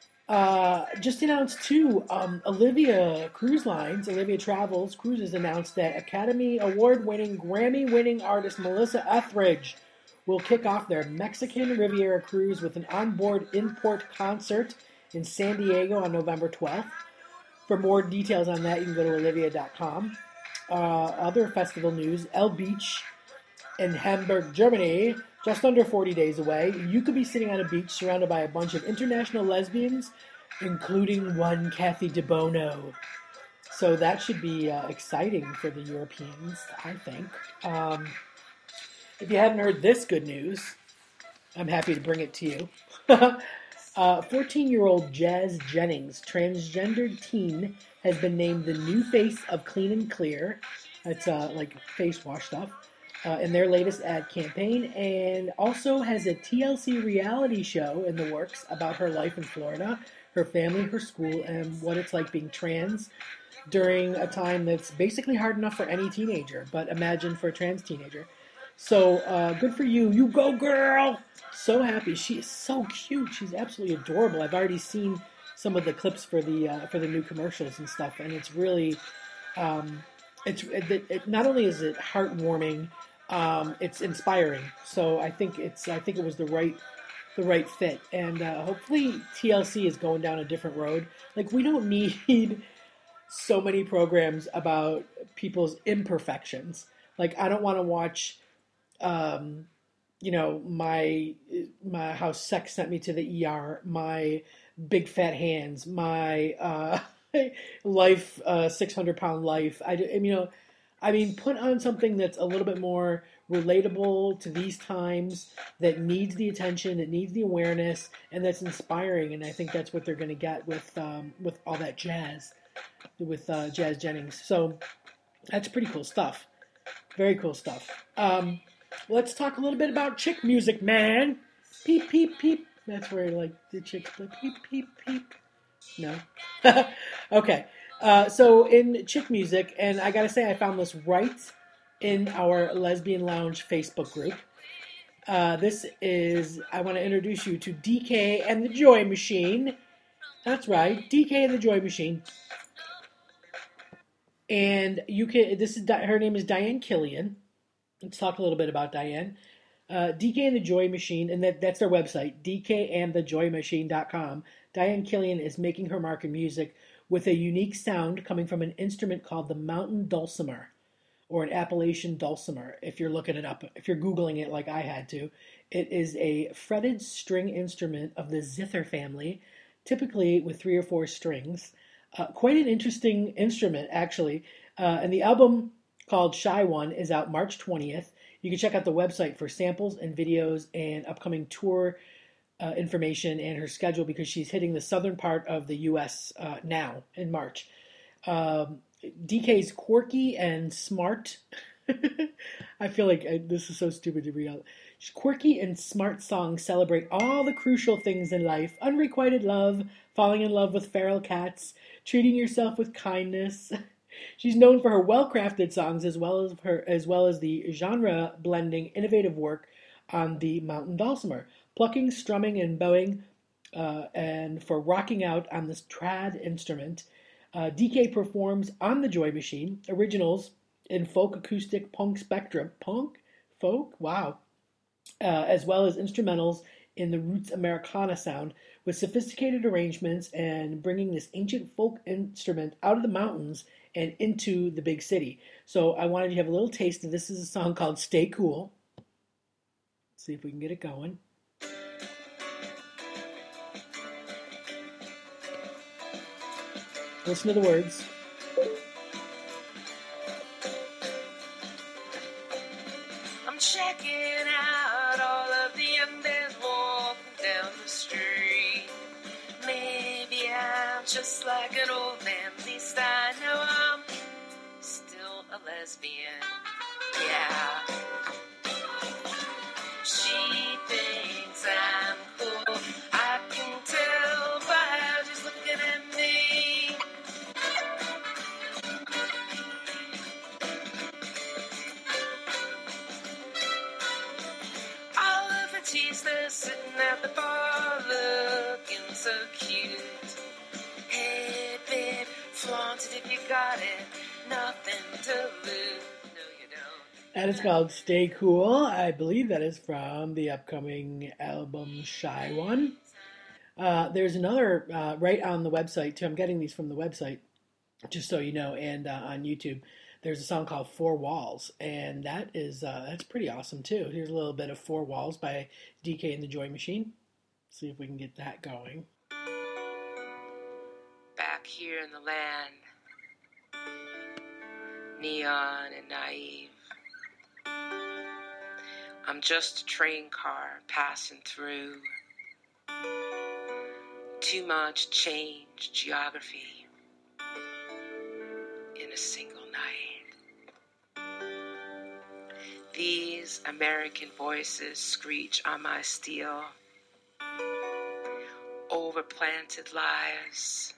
Uh, just announced too, um, Olivia Cruise Lines, Olivia Travels Cruises announced that Academy Award-winning, Grammy-winning artist Melissa Etheridge will kick off their Mexican Riviera cruise with an onboard import concert in San Diego on November twelfth. For more details on that, you can go to olivia dot com. Uh, other festival news, El Beach in Hamburg, Germany, just under forty days away. You could be sitting on a beach surrounded by a bunch of international lesbians, including one Kathy DeBono. So that should be uh, exciting for the Europeans, I think. Um, if you haven't heard this good news, I'm happy to bring it to you. uh, fourteen-year-old Jazz Jennings, transgendered teen, has been named the new face of Clean and Clear. That's uh, like face wash stuff. Uh, in their latest ad campaign, and also has a T L C reality show in the works about her life in Florida, her family, her school, and what it's like being trans during a time that's basically hard enough for any teenager, but imagine for a trans teenager. So uh, good for you. You go, girl! So happy. She is so cute. She's absolutely adorable. I've already seen some of the clips for the uh, for the new commercials and stuff, and it's really, um, it's it, it, not only is it heartwarming, Um, it's inspiring, so I think it's. I think it was the right, the right fit, and uh, hopefully T L C is going down a different road. Like, we don't need so many programs about people's imperfections. Like, I don't want to watch, um, you know, my my how sex sent me to the E R, my big fat hands, my uh, life, uh, six hundred pound life. I, I mean, you know, I mean, put on something that's a little bit more relatable to these times, that needs the attention, that needs the awareness, and that's inspiring. And I think that's what they're going to get with um, with all that jazz, with uh, Jazz Jennings. So that's pretty cool stuff. Very cool stuff. Um, let's talk a little bit about chick music, man. Peep, peep, peep. That's where like the chicks play peep, peep, peep. No. Okay. Uh, so in chick music, and I gotta say, I found this right in our Lesbian Lounge Facebook group. Uh, this is, I want to introduce you to D K and the Joy Machine. That's right, D K and the Joy Machine. And you can, this is, her name is Diane Killian. Let's talk a little bit about Diane. Uh, D K and the Joy Machine, and that, that's their website, d k and the joy machine dot com. Diane Killian is making her mark in music with a unique sound coming from an instrument called the mountain dulcimer, or an Appalachian dulcimer, if you're looking it up, if you're Googling it like I had to. It is a fretted string instrument of the zither family, typically with three or four strings. Uh, quite an interesting instrument, actually. Uh, and the album, called Shy One, is out March twentieth. You can check out the website for samples and videos and upcoming tour uh, information and her schedule, because she's hitting the southern part of the U S uh, now in March. Um, D K's quirky and smart. I feel like I, this is so stupid to read out. Quirky and smart songs celebrate all the crucial things in life: unrequited love, falling in love with feral cats, treating yourself with kindness. She's known for her well-crafted songs, as well as her as well as the genre-blending, innovative work on the mountain dulcimer, plucking, strumming, and bowing, uh, and for rocking out on this trad instrument. Uh, D K performs on the Joy Machine originals in folk, acoustic, punk spectrum. Punk? Folk? Wow. Uh, as well as instrumentals in the roots Americana sound, with sophisticated arrangements and bringing this ancient folk instrument out of the mountains and into the big city. So I wanted you to have a little taste of this. This is a song called Stay Cool. Let's see if we can get it going. Listen to the words. I'm checking out all of the young men walking down the street. Maybe I'm just like an old man, at least I know I'm still a lesbian. Yeah. She thinks I'm cool. I can tell by how she's looking at me. All of her teasers sitting at the bar looking so cute. Hey babe, flaunt it if you got it, nothing to lose. No, you don't. And it's called Stay Cool. I believe that is from the upcoming album Shy One. Uh, there's another uh, right on the website too. I'm getting these from the website, just so you know, and uh, on YouTube. There's a song called Four Walls, and that is uh, that's pretty awesome too. Here's a little bit of Four Walls by D K and the Joy Machine. See if we can get that going. Back here in the land, neon and naive, I'm just a train car passing through. Too much change, geography, in a single night. These American voices screech on my steel. Overplanted lives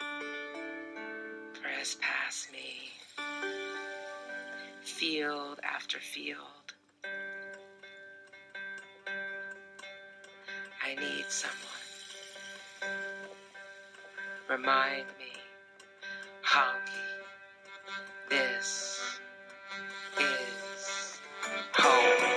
press past me, field after field. I need someone. Remind me, honky, this is home.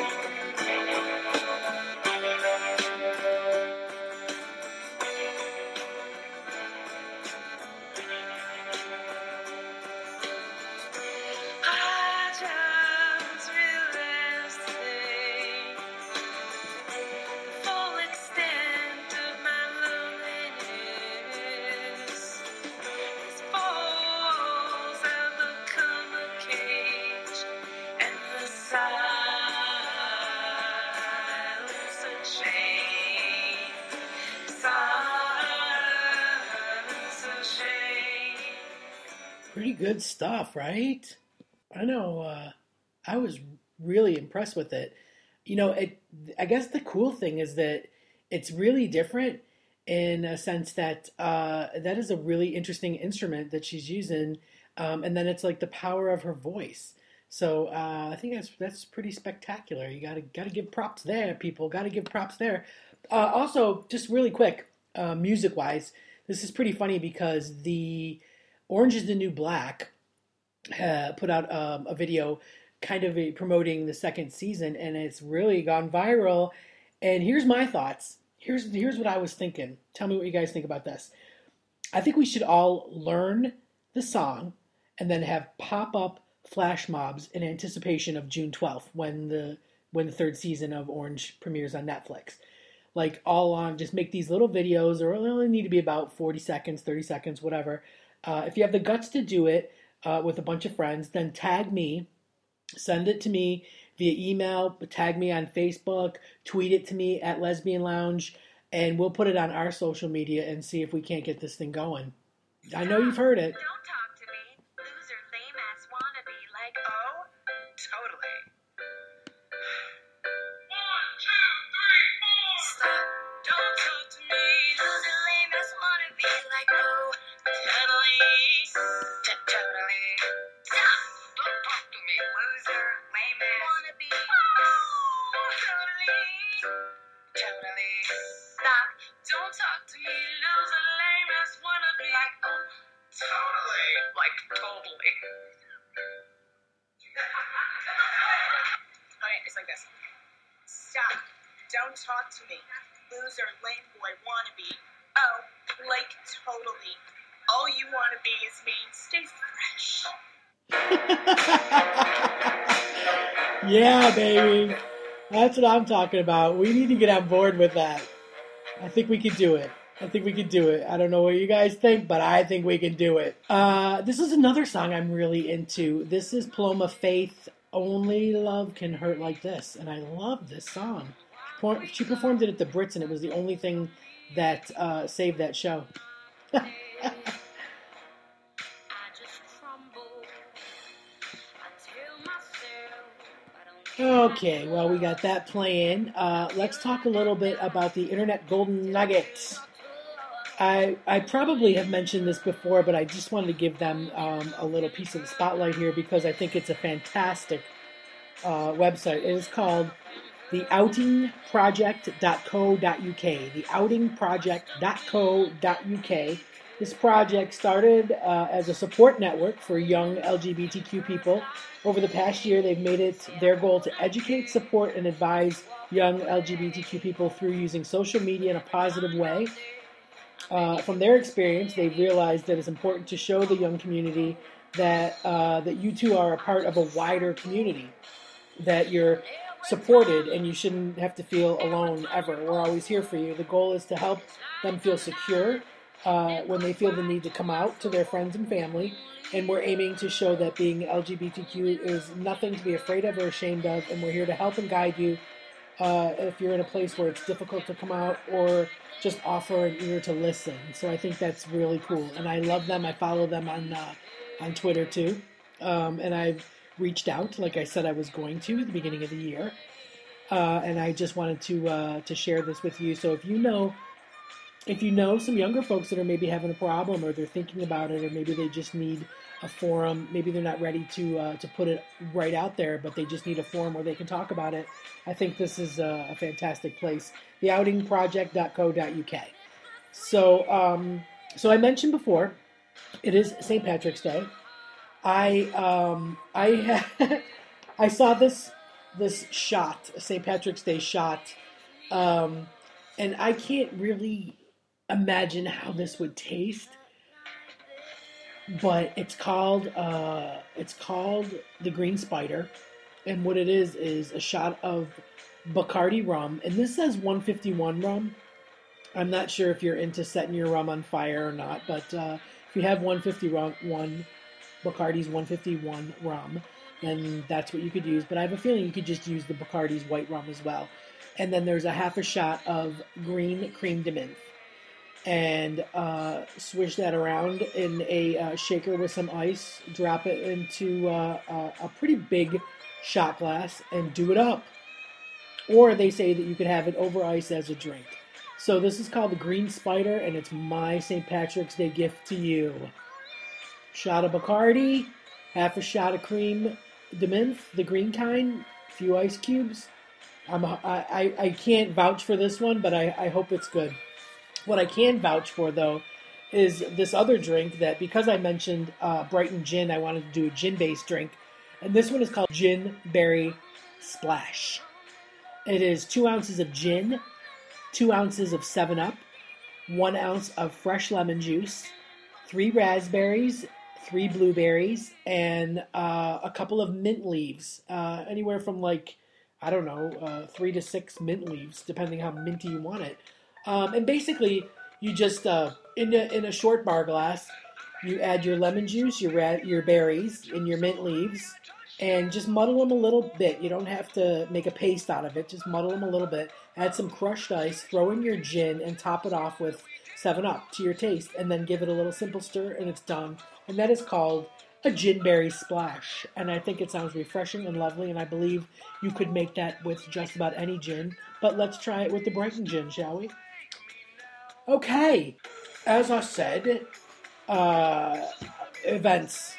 I just realized today the full extent of my loneliness. Silence a chain. Silence a shame. Pretty good stuff, right? I know. Uh, I was really impressed with it. You know, it. I guess the cool thing is that it's really different in a sense that uh, that is a really interesting instrument that she's using, um, and then it's like the power of her voice. So uh, I think that's that's pretty spectacular. You gotta gotta give props there, people. Gotta give props there. Uh, also, just really quick, uh, music wise, this is pretty funny because the Orange is the New Black uh, put out um, a video kind of a, promoting the second season, and it's really gone viral. And here's my thoughts. Here's here's what I was thinking. Tell me what you guys think about this. I think we should all learn the song and then have pop-up flash mobs in anticipation of June twelfth when the when the third season of Orange premieres on Netflix. Like all along, just make these little videos, or they only need to be about forty seconds, thirty seconds, whatever. Uh, if you have the guts to do it uh, with a bunch of friends, then tag me, send it to me via email, tag me on Facebook, tweet it to me at Lesbian Lounge, and we'll put it on our social media and see if we can't get this thing going. I know you've heard it. Don't talk to me, loser, lame ass wannabe. Like, oh, totally. One, two, three, four. Stop. Don't talk to me, loser, lame ass wannabe. Like, oh, totally. T- Totally. Stop. Don't talk to me, loser, lame ass wannabe. Oh, totally. Totally. Stop. Don't talk to me, loser, lame ass wannabe. Like, oh, totally. Like, totally. Okay, it's like this. Stop. Don't talk to me, loser, lame boy wannabe. Oh, like, totally. All you wanna be is me. Stay fresh. Yeah, baby. That's what I'm talking about. We need to get on board with that. I think we could do it. I think we could do it. I don't know what you guys think, but I think we can do it. Uh, this is another song I'm really into. This is Paloma Faith, Only Love Can Hurt Like This. And I love this song. She performed it at the Brits, and it was the only thing that uh, saved that show. Okay, well, we got that playing. Uh, let's talk a little bit about the Internet Golden Nuggets. I I probably have mentioned this before, but I just wanted to give them um, a little piece of the spotlight here because I think it's a fantastic uh, website. It is called the outing project dot co dot uk. the outing project dot co dot uk. This project started uh, as a support network for young L G B T Q people. Over the past year, they've made it their goal to educate, support, and advise young L G B T Q people through using social media in a positive way. Uh, from their experience, they've realized that it's important to show the young community that uh, that you two are a part of a wider community, that you're supported and you shouldn't have to feel alone ever. We're always here for you. The goal is to help them feel secure uh, when they feel the need to come out to their friends and family. And we're aiming to show that being L G B T Q is nothing to be afraid of or ashamed of. And we're here to help and guide you uh, if you're in a place where it's difficult to come out, or just offer an ear to listen. So I think that's really cool. And I love them. I follow them on uh, on Twitter too. Um, and I've reached out, like I said I was going to at the beginning of the year. Uh, and I just wanted to uh, to share this with you. So if you know if you know some younger folks that are maybe having a problem, or they're thinking about it, or maybe they just need a forum, maybe they're not ready to uh, to put it right out there, but they just need a forum where they can talk about it, I think this is a, a fantastic place. the outing project dot co dot uk. So, um, so I mentioned before, it is Saint Patrick's Day. I um, I I saw this this shot, a Saint Patrick's Day shot, um, and I can't really imagine how this would taste. But it's called uh, it's called the Green Spider, and what it is is a shot of Bacardi rum, and this says one fifty-one rum. I'm not sure if you're into setting your rum on fire or not, but uh, if you have one fifty-one, Bacardi's one fifty-one rum, then that's what you could use. But I have a feeling you could just use the Bacardi's white rum as well. And then there's a half a shot of green creme de menthe. And uh, swish that around in a uh, shaker with some ice. Drop it into uh, a, a pretty big shot glass and do it up. Or they say that you could have it over ice as a drink. So this is called the Green Spider, and it's my Saint Patrick's Day gift to you. Shot of Bacardi, half a shot of cream de menthe, the green kind, a few ice cubes. I'm, I, I, I can't vouch for this one, but I, I hope it's good. What I can vouch for, though, is this other drink that, because I mentioned uh, Brighton Gin, I wanted to do a gin-based drink. And this one is called Gin Berry Splash. It is two ounces of gin, two ounces of seven up, one ounce of fresh lemon juice, three raspberries, three blueberries, and uh, a couple of mint leaves. Uh, anywhere from like, I don't know, uh, three to six mint leaves, depending how minty you want it. Um, and basically, you just, uh, in, a, in a short bar glass, you add your lemon juice, your ra- your berries, and your mint leaves, and just muddle them a little bit. You don't have to make a paste out of it. Just muddle them a little bit. Add some crushed ice, throw in your gin, and top it off with seven up to your taste. And then give it a little simple stir, and it's done. And that is called a gin berry splash. And I think it sounds refreshing and lovely, and I believe you could make that with just about any gin. But let's try it with the Brighton Gin, shall we? Okay. As I said, uh, events.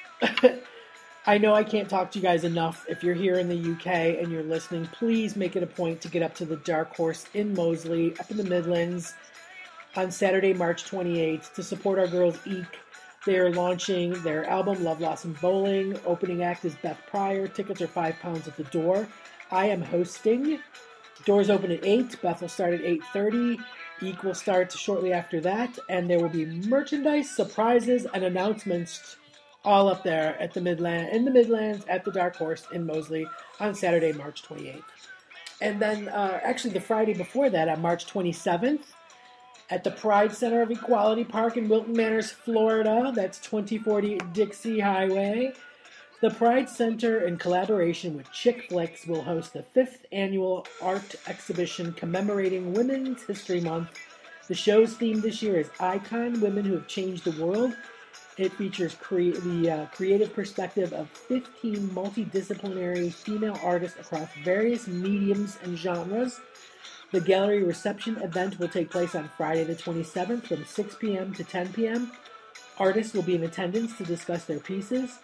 I know I can't talk to you guys enough. If you're here in the U K and you're listening, please make it a point to get up to the Dark Horse in Moseley, up in the Midlands, on Saturday, March twenty-eighth, to support our girls Eek. They are launching their album, Love, Loss, and Bowling. Opening act is Beth Pryor. Tickets are five pounds at the door. I am hosting. Doors open at eight. Beth will start at eight thirty. Eek will start shortly after that. And there will be merchandise, surprises, and announcements all up there at the Midland, in the Midlands at the Dark Horse in Moseley on Saturday, March twenty-eighth. And then, uh, actually, the Friday before that, on March twenty-seventh, at the Pride Center of Equality Park in Wilton Manors, Florida. That's twenty forty Dixie Highway. The Pride Center, in collaboration with Chick Flicks, will host the fifth annual art exhibition commemorating Women's History Month. The show's theme this year is Icon, Women Who Have Changed the World. It features cre- the uh, creative perspective of fifteen multidisciplinary female artists across various mediums and genres. The gallery reception event will take place on Friday the twenty-seventh from six p.m. to ten p.m. Artists will be in attendance to discuss their pieces.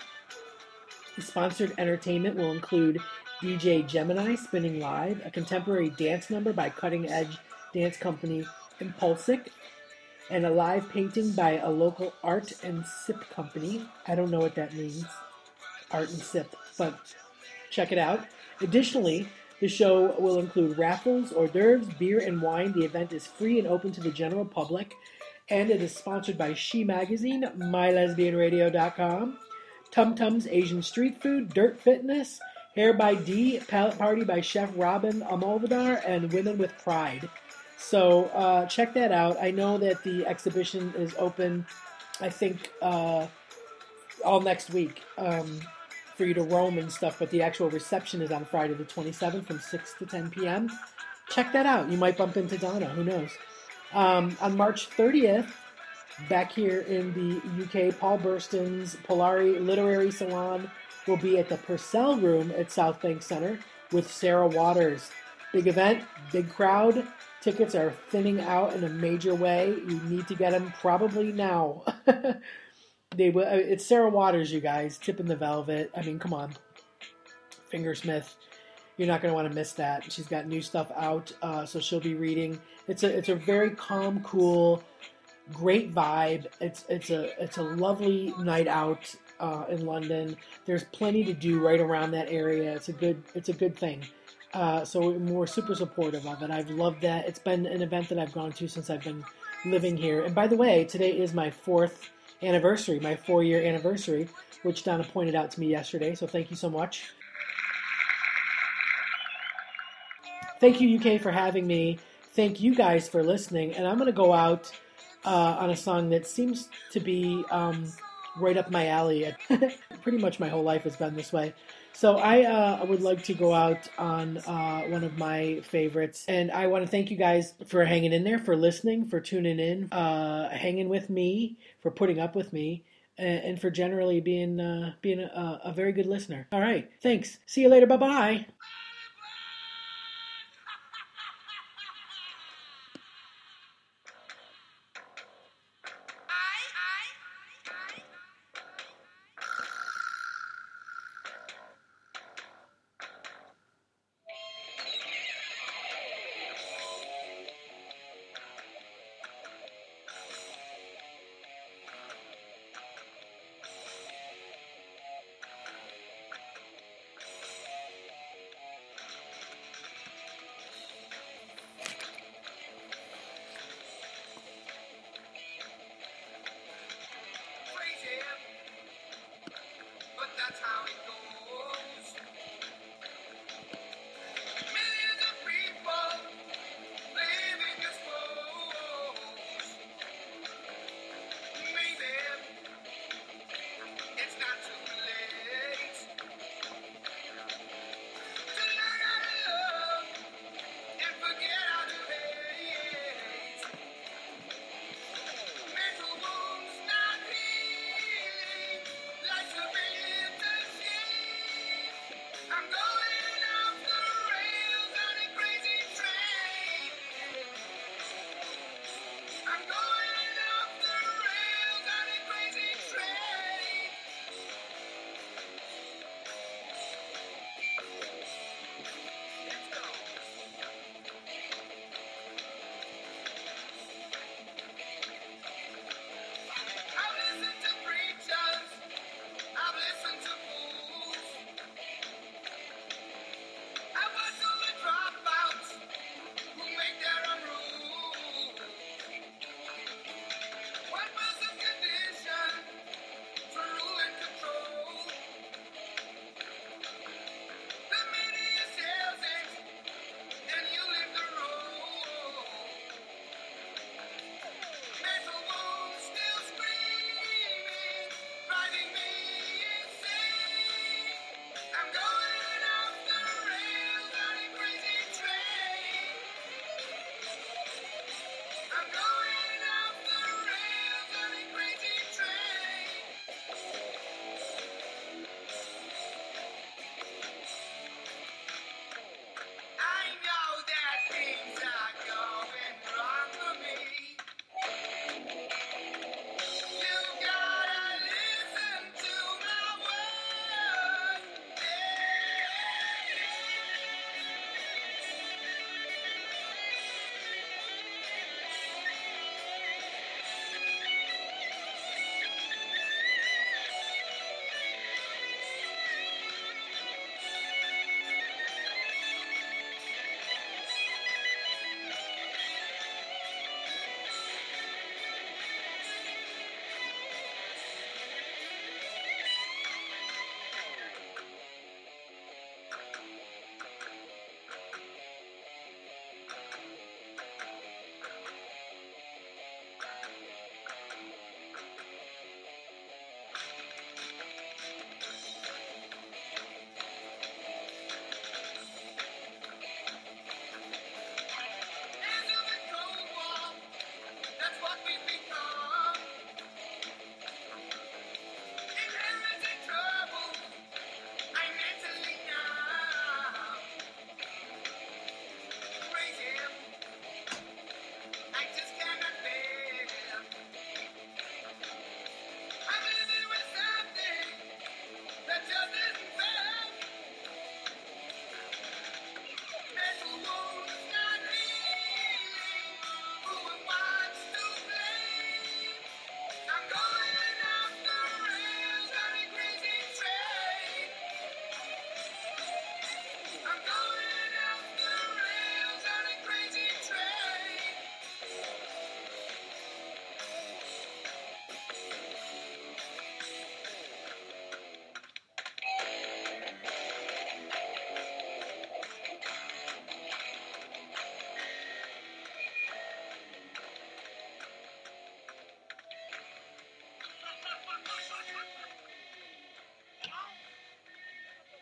The sponsored entertainment will include D J Gemini spinning live, a contemporary dance number by cutting-edge dance company Impulsic, and a live painting by a local art and sip company. I don't know what that means, art and sip, but check it out. Additionally, the show will include raffles, hors d'oeuvres, beer, and wine. The event is free and open to the general public, and it is sponsored by She Magazine, my lesbian radio dot com, Tum Tums Asian Street Food, Dirt Fitness, Hair by D, Palette Party by Chef Robin Amoldar, and Women with Pride. So uh, check that out. I know that the exhibition is open, I think, uh, all next week um, for you to roam and stuff, but the actual reception is on Friday the twenty-seventh from six to ten p.m. Check that out. You might bump into Donna. Who knows? Um, on March thirtieth, back here in the U K, Paul Burston's Polari Literary Salon will be at the Purcell Room at South Bank Center with Sarah Waters. Big event, big crowd. Tickets are thinning out in a major way. You need to get them probably now. They will. It's Sarah Waters, you guys. Tipping the Velvet. I mean, come on. Fingersmith. You're not going to want to miss that. She's got new stuff out, uh, so she'll be reading. It's a it's a very calm, cool, great vibe. It's it's a it's a lovely night out uh, in London. There's plenty to do right around that area. It's a good it's a good thing. Uh, so we're super supportive of it. I've loved that. It's been an event that I've gone to since I've been living here. And by the way, today is my fourth anniversary, my four-year anniversary, which Donna pointed out to me yesterday. So thank you so much. Thank you, U K, for having me. Thank you guys for listening. And I'm going to go out uh, on a song that seems to be um, right up my alley. Pretty much my whole life has been this way. So I uh, would like to go out on uh, one of my favorites, and I want to thank you guys for hanging in there, for listening, for tuning in, uh, hanging with me, for putting up with me, and, and for generally being uh, being a, a very good listener. All right, thanks. See you later. Bye bye.